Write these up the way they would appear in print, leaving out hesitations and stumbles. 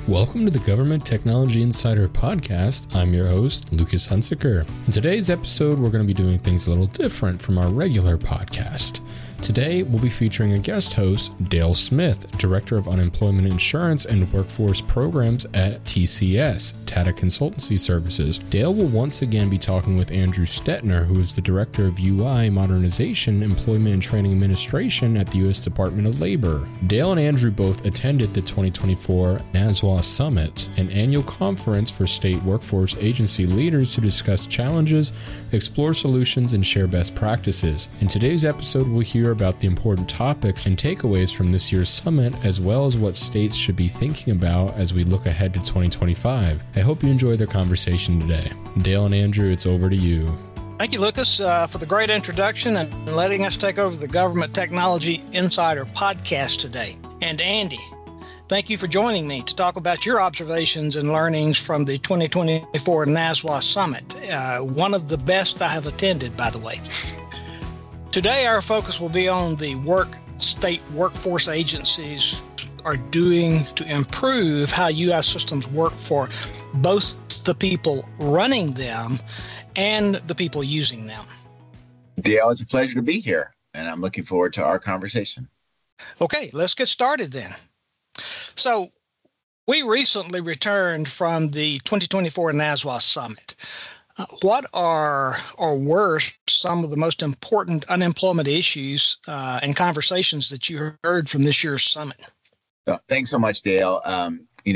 Welcome to the Government Technology Insider Podcast. I'm your host, Lucas Hunsaker. In today's episode, we're going to be doing things a little different from our regular podcast. Today, we'll be featuring a guest host, Dale Smith, Director of Unemployment Insurance and Workforce Programs at TCS, Tata Consultancy Services. Dale will once again be talking with Andrew Stetner, who is the Director of UI Modernization, Employment and Training Administration at the U.S. Department of Labor. Dale and Andrew both attended the 2024 NASWA Summit, an annual conference for state workforce agency leaders to discuss challenges, explore solutions, and share best practices. In today's episode, we'll hear about the important topics and takeaways from this year's summit, as well as what states should be thinking about as we look ahead to 2025. I hope you enjoy their conversation today. Dale and Andrew, it's over to you. Thank you, Lucas, for the great introduction and letting us take over the Government Technology Insider podcast today. And Andy, thank you for joining me to talk about your observations and learnings from the 2024 NASWA Summit, one of the best I have attended, by the way. Today, our focus will be on the work state workforce agencies are doing to improve how U.S. systems work for both the people running them and the people using them. Dale, it's a pleasure to be here, and I'm looking forward to our conversation. Okay, let's get started then. So, we recently returned from the 2024 NASWA Summit. What are or were some of the most important unemployment issues and conversations that you heard from this year's summit? Thanks so much, Dale. I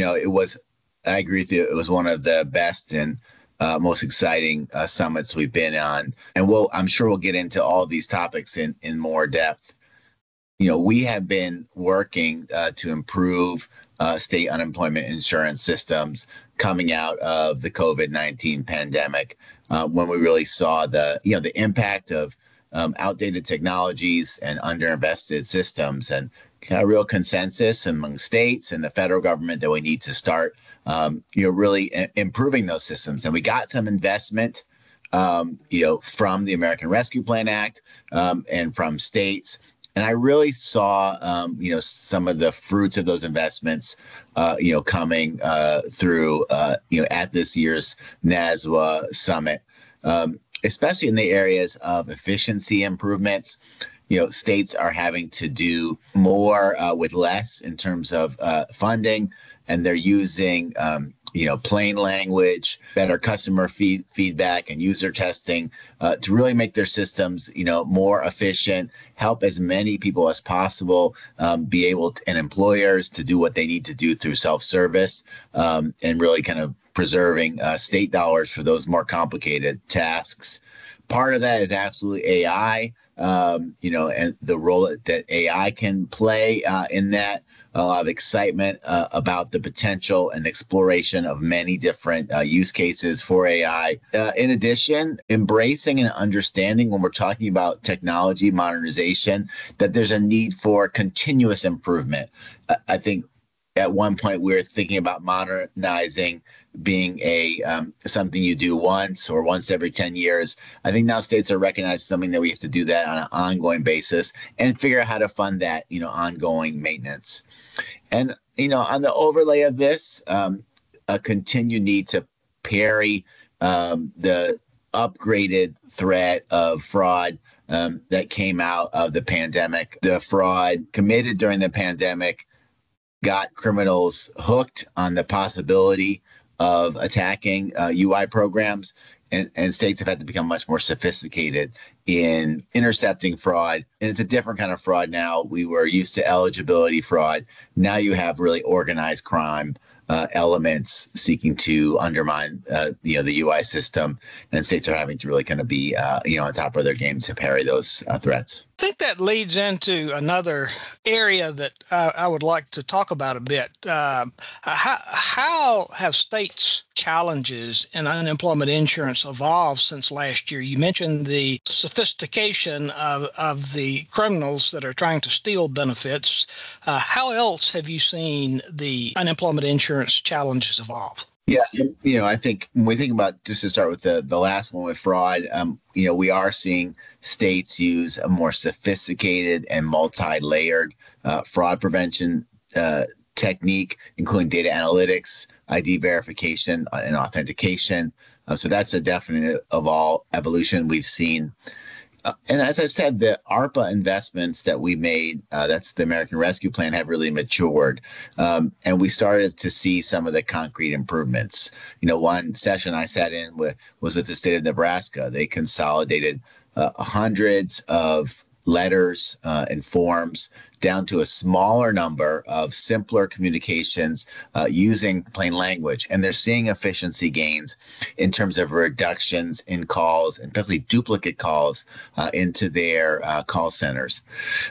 agree with you. It was one of the best and most exciting summits we've been on. And I'm sure we'll get into all of these topics in more depth. We have been working to improve state unemployment insurance systems coming out of the COVID-19 pandemic, when we really saw the impact of outdated technologies and underinvested systems, and kind of real consensus among states and the federal government that we need to start, really improving those systems. And we got some investment, from the American Rescue Plan Act and from states. And I really saw, some of the fruits of those investments, coming through, at this year's NASWA Summit, especially in the areas of efficiency improvements. States are having to do more with less in terms of funding, and they're using plain language, better customer feedback and user testing to really make their systems, more efficient, help as many people as possible be able to, and employers to do what they need to do through self-service, and really kind of preserving state dollars for those more complicated tasks. Part of that is absolutely AI, and the role that AI can play in that. A lot of excitement about the potential and exploration of many different use cases for AI. In addition, embracing and understanding when we're talking about technology modernization, that there's a need for continuous improvement. I think at one point we were thinking about modernizing being something you do once or once every 10 years. I think now states are recognizing something that we have to do that on an ongoing basis and figure out how to fund that, ongoing maintenance. And, on the overlay of this, a continued need to parry the upgraded threat of fraud that came out of the pandemic. The fraud committed during the pandemic got criminals hooked on the possibility of attacking UI programs, and states have had to become much more sophisticated in intercepting fraud. And it's a different kind of fraud now. We were used to eligibility fraud. Now you have really organized crime elements seeking to undermine, the UI system, and states are having to really kind of be, on top of their game to parry those threats. I think that leads into another area that I would like to talk about a bit. How have states' challenges in unemployment insurance evolved since last year? You mentioned the sophistication of the criminals that are trying to steal benefits. How else have you seen the unemployment insurance challenges evolve? Yeah, I think when we think about, just to start with the last one with fraud, we are seeing states use a more sophisticated and multi-layered fraud prevention technique, including data analytics, ID verification, and authentication. So that's a definite of all evolution we've seen. And as I said, the ARPA investments that we made, that's the American Rescue Plan, have really matured. And we started to see some of the concrete improvements. One session I sat in was with the state of Nebraska. They consolidated hundreds of letters and forms down to a smaller number of simpler communications using plain language. And they're seeing efficiency gains in terms of reductions in calls and particularly duplicate calls into their call centers.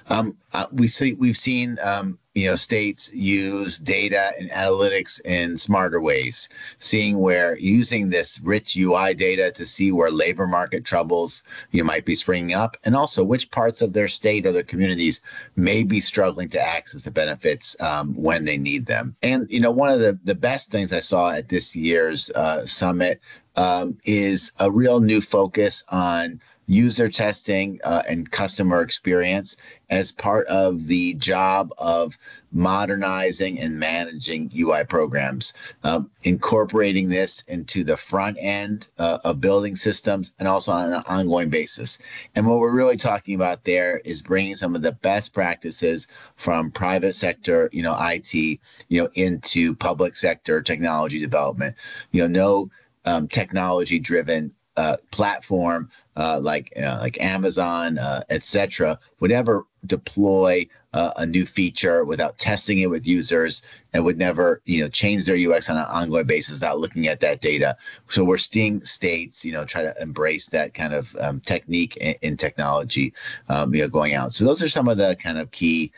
We've seen states use data and analytics in smarter ways, seeing where using this rich UI data to see where labor market troubles might be springing up, and also which parts of their state or their communities may be struggling to access the benefits when they need them. And one of the best things I saw at this year's summit is a real new focus on user testing and customer experience as part of the job of modernizing and managing UI programs, incorporating this into the front end of building systems and also on an ongoing basis. And what we're really talking about there is bringing some of the best practices from private sector, IT, into public sector technology development. No technology-driven platform like Amazon, et cetera, would ever deploy a new feature without testing it with users, and would never, change their UX on an ongoing basis without looking at that data. So we're seeing states, try to embrace that kind of technique in technology, going out. So those are some of the kind of key,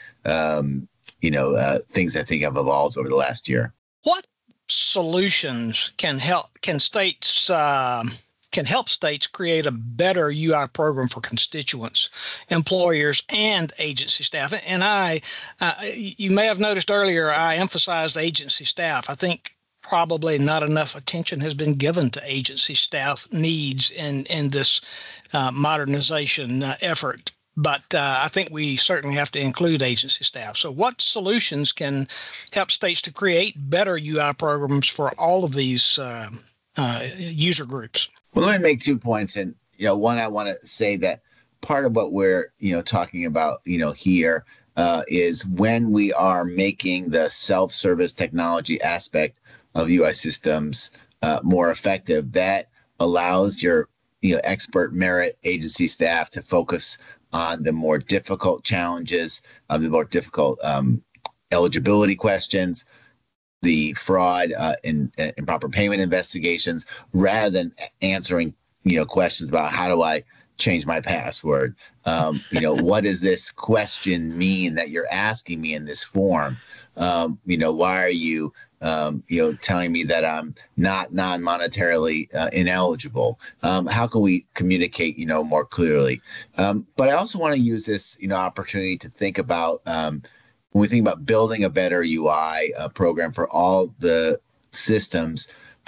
things I think have evolved over the last year. What solutions can help states create a better UI program for constituents, employers, and agency staff? And you may have noticed earlier, I emphasized agency staff. I think probably not enough attention has been given to agency staff needs in this modernization effort. But I think we certainly have to include agency staff. So what solutions can help states to create better UI programs for all of these user groups? Well, let me make 2 points. And, one, I want to say that part of what we're, talking about, here is when we are making the self-service technology aspect of UI systems more effective, that allows your, expert merit agency staff to focus on the more difficult challenges, the more difficult eligibility questions, the fraud and improper payment investigations, rather than answering, questions about how do I change my password? What does this question mean that you're asking me in this form? Why are you, telling me that I'm not non-monetarily ineligible? How can we communicate, more clearly? But I also want to use this, opportunity to think about when we think about building a better UI program for all the systems.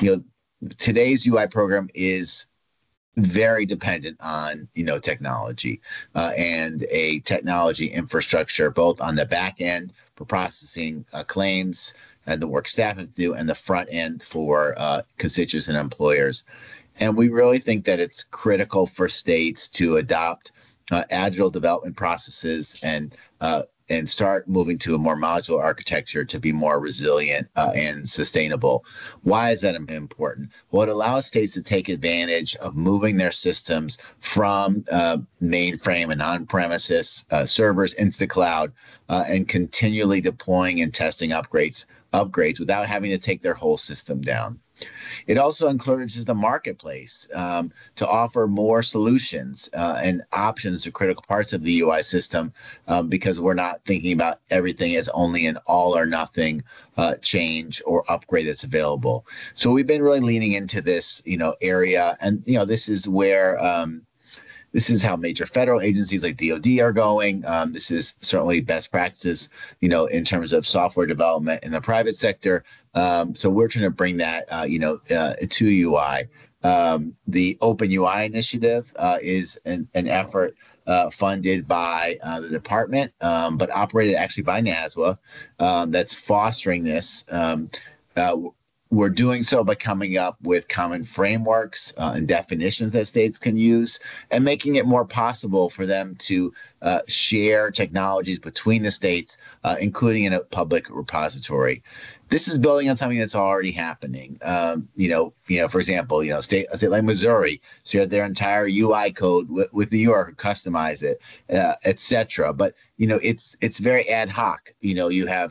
Today's UI program is very dependent on, technology and a technology infrastructure, both on the back end for processing claims and the work staff have to do, and the front end for constituents and employers. And we really think that it's critical for states to adopt agile development processes and start moving to a more modular architecture to be more resilient and sustainable. Why is that important? Well, it allows states to take advantage of moving their systems from mainframe and on-premises servers into the cloud and continually deploying and testing upgrades without having to take their whole system down. It also encourages the marketplace to offer more solutions and options to critical parts of the UI system because we're not thinking about everything as only an all or nothing change or upgrade that's available. So we've been really leaning into this, area, and this is where this is how major federal agencies like DoD are going. This is certainly best practices, in terms of software development in the private sector. So we're trying to bring that, to UI. The Open UI initiative is an effort funded by the department, but operated actually by NASWA, that's fostering this. We're doing so by coming up with common frameworks and definitions that states can use, and making it more possible for them to share technologies between the states, including in a public repository. This is building on something that's already happening. For example, a state like Missouri shared their entire UI code with New York, customize it, et cetera. But it's very ad hoc. You have.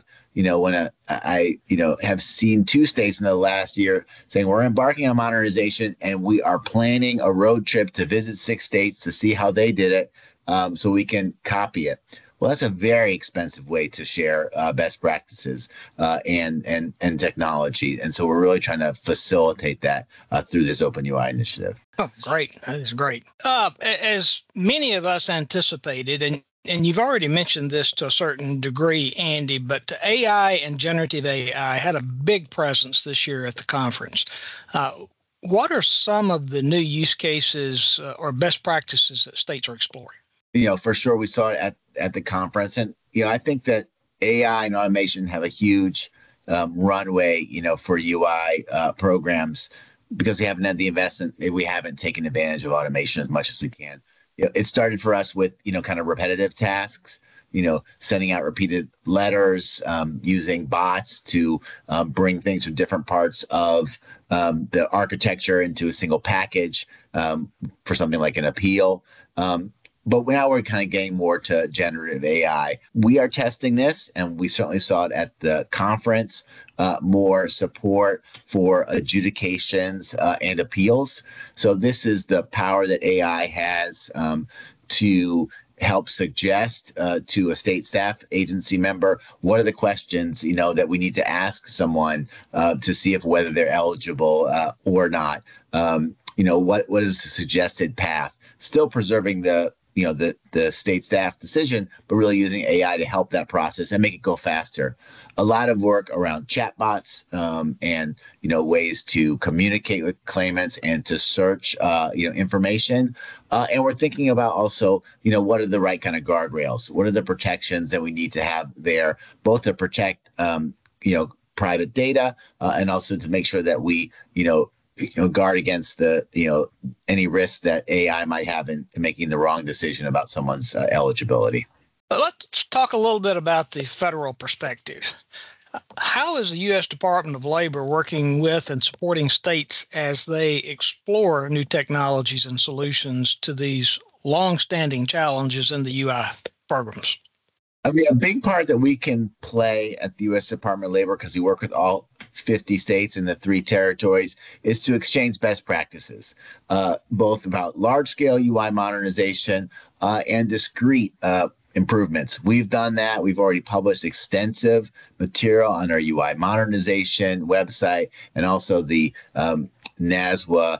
I have seen 2 states in the last year saying we're embarking on modernization and we are planning a road trip to visit 6 states to see how they did it, so we can copy it. Well, that's a very expensive way to share best practices and technology. And so we're really trying to facilitate that through this Open UI initiative. Oh, great. That is great. As many of us anticipated, and you've already mentioned this to a certain degree, Andy, but AI and generative AI had a big presence this year at the conference. What are some of the new use cases or best practices that states are exploring? For sure, we saw it at the conference. And, I think that AI and automation have a huge runway, for UI programs, because we haven't had the investment. We haven't taken advantage of automation as much as we can. It started for us with, kind of repetitive tasks, sending out repeated letters, using bots to bring things from different parts of the architecture into a single package for something like an appeal. But now we're kind of getting more to generative AI. We are testing this, and we certainly saw it at the conference, more support for adjudications and appeals. So this is the power that AI has to help suggest to a state staff agency member, what are the questions, that we need to ask someone to see if whether they're eligible or not. What is the suggested path? Still preserving the state staff decision, but really using AI to help that process and make it go faster. A lot of work around chatbots and ways to communicate with claimants and to search information. And we're thinking about also what are the right kind of guardrails? What are the protections that we need to have there, both to protect private data and also to make sure that we guard against any risks that AI might have in making the wrong decision about someone's eligibility. Let's talk a little bit about the federal perspective. How is the U.S. Department of Labor working with and supporting states as they explore new technologies and solutions to these long-standing challenges in the UI programs? I mean, a big part that we can play at the U.S. Department of Labor, because we work with all 50 states and the 3 territories, is to exchange best practices, both about large-scale UI modernization and discrete improvements. We've done that. We've already published extensive material on our UI modernization website, and also the NASWA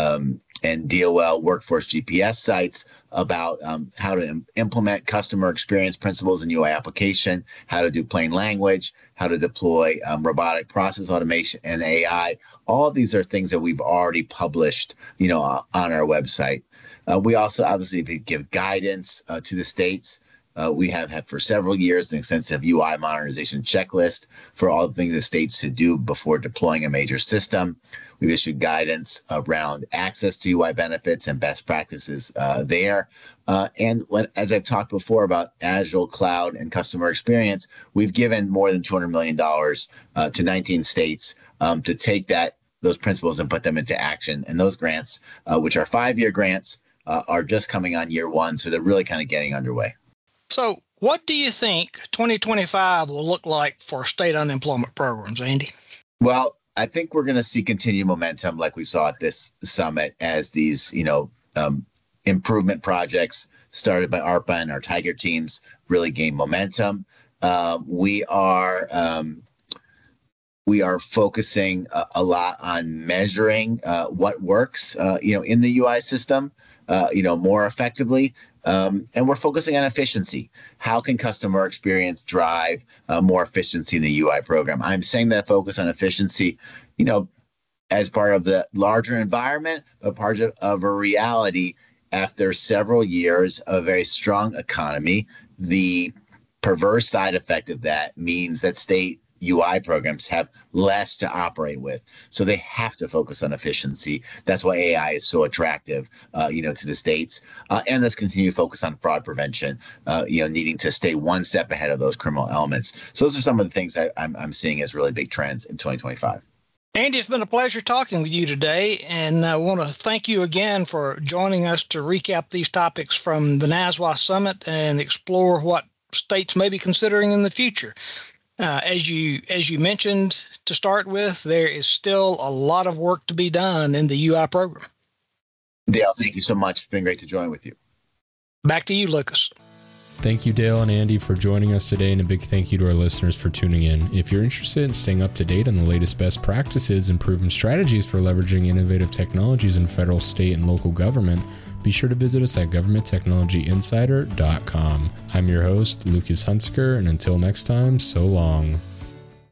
and DOL workforce GPS sites about how to implement customer experience principles in UI application, how to do plain language, how to deploy robotic process automation and AI. All of these are things that we've already published, on our website. We also obviously give guidance to the states. We have had for several years an extensive UI modernization checklist for all the things that states should do before deploying a major system. We've issued guidance around access to UI benefits and best practices there. As I've talked before about Agile, cloud, and customer experience, we've given more than $200 million to 19 states to take those principles and put them into action. And those grants, which are 5-year grants, are just coming on year 1. So they're really kind of getting underway. So what do you think 2025 will look like for state unemployment programs, Andy? Well, I think we're going to see continued momentum like we saw at this summit as these, improvement projects started by ARPA and our Tiger teams really gain momentum. We are focusing a lot on measuring what works, in the UI system, more effectively. And we're focusing on efficiency. How can customer experience drive more efficiency in the UI program? I'm saying that focus on efficiency, as part of the larger environment, but part of a reality after several years of a very strong economy, the perverse side effect of that means that state UI programs have less to operate with. So they have to focus on efficiency. That's why AI is so attractive, to the states. And let's continue to focus on fraud prevention, needing to stay one step ahead of those criminal elements. So those are some of the things that I'm seeing as really big trends in 2025. Andy, it's been a pleasure talking with you today, and I want to thank you again for joining us to recap these topics from the NASWA Summit and explore what states may be considering in the future. As you mentioned to start with, there is still a lot of work to be done in the UI program. Dale, thank you so much. It's been great to join with you. Back to you, Lucas. Thank you, Dale and Andy, for joining us today, and a big thank you to our listeners for tuning in. If you're interested in staying up to date on the latest best practices and proven strategies for leveraging innovative technologies in federal, state, and local government, be sure to visit us at governmenttechnologyinsider.com. I'm your host, Lucas Hunsaker, and until next time, so long.